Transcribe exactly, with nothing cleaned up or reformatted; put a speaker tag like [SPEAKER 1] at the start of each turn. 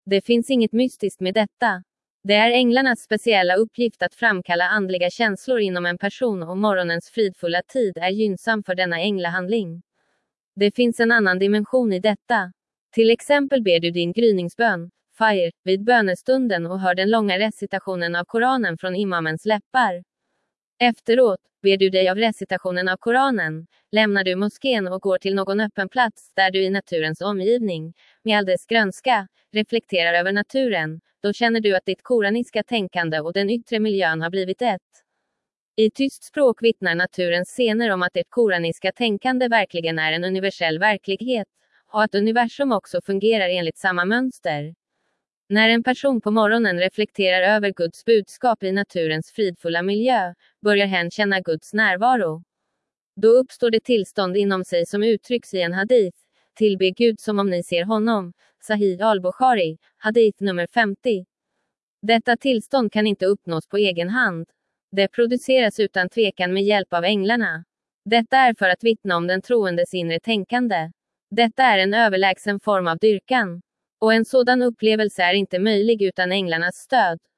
[SPEAKER 1] Det finns inget mystiskt med detta. Det är änglarnas speciella uppgift att framkalla andliga känslor inom en person, och morgonens fridfulla tid är gynnsam för denna änglahandling. Det finns en annan dimension i detta. Till exempel ber du din gryningsbön, Fajr, vid bönestunden och hör den långa recitationen av Koranen från imamens läppar. Efteråt, ber du dig av recitationen av Koranen, lämnar du moskén och går till någon öppen plats där du i naturens omgivning, med all dess grönska, reflekterar över naturen. Då känner du att ditt koraniska tänkande och den yttre miljön har blivit ett. I tyst språk vittnar naturens scener om att det koraniska tänkande verkligen är en universell verklighet, och att universum också fungerar enligt samma mönster. När en person på morgonen reflekterar över Guds budskap i naturens fridfulla miljö, börjar hen känna Guds närvaro. Då uppstår det tillstånd inom sig som uttrycks i en hadith: tillbe Gud som om ni ser honom. Sahih al-Bukhari, hadith nummer femtio. Detta tillstånd kan inte uppnås på egen hand. Det produceras utan tvekan med hjälp av änglarna. Detta är för att vittna om den troendes inre tänkande. Detta är en överlägsen form av dyrkan. Och en sådan upplevelse är inte möjlig utan änglarnas stöd.